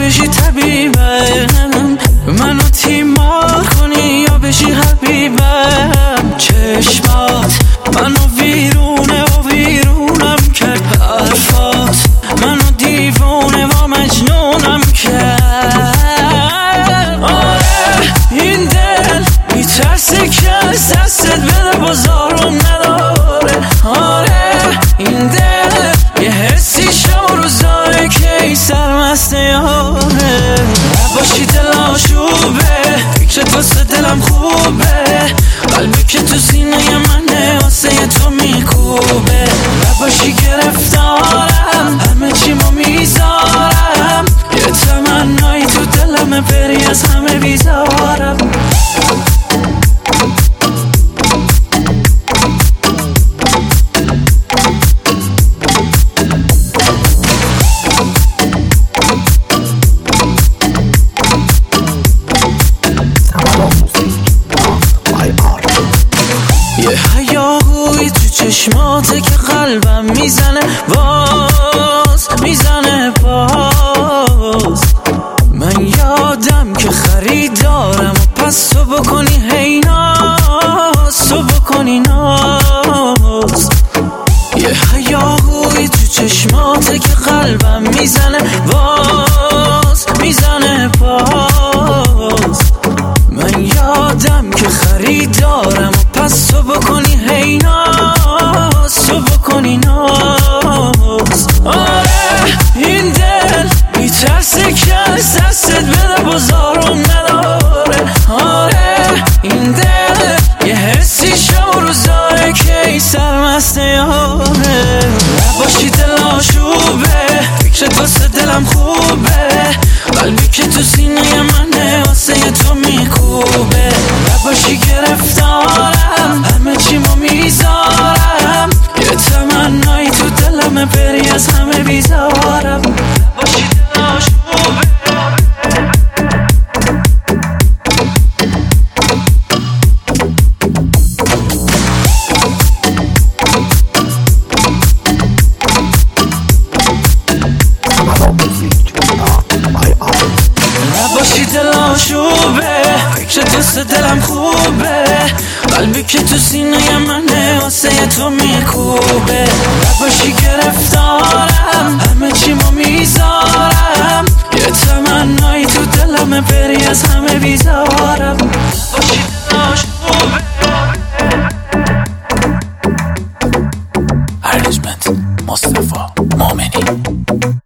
بشی طبیبم، منو تیمار کنی یا بشی حبیبم. چشمات منو ویرونه و ویرونم کرد، حرفات منو دیوونه و مجنونم کرد. آره این دل میترسه که از دستت بده بازارم نداره. آره این دل یه حسی شب و روزاره که ای سرمست یاره. نباشی دل آشوبه، فکرت واسه دلم خوبه، قلبی که تو سینه منه واسه تو میکوبه. نباشی گرفتارم، همه چیمو میذارم، یه تمنایی تو دلمه بری از همه بیزارم. یه هیاهوی تو چشماته که قلبم میزنه باز، میزنه باز. من یادم که خریدارم و پس تو بکنی هی ناز، تو بکنی ناز. یه هیاهوی تو چشماته که قلبم میزنه باز، میزنه باز. من یادم که خریدارم و پس تو بکنی هی ناز، تو بکنی ناز. آره این دل میترسه که از دستت بده بازارم نداره. آره این دل یه حسی شب و روزاره که ای سرمست یاره. نباشی دل آشوبه، فکرت واسه دلم خوبه، قلبی که تو سینه منه واسه تو میکوبه. نباشی گرفتارم، همه چیمو میذارم، یه تمنایی تو دلمه بری از همه بیزارم. نباشی دل آشوبه. نباشی دل آشوبه، فکرت واسه دلم خوبه، قلبی که تو سینه منه واسه تو میکوبه. نباشی گرفتارم، همه چیمو میذارم، یه تمنایی تو دلمه بری از همه بیزارم. نباشی دل آشوبه. ارنجمنت مصطفی مومنی.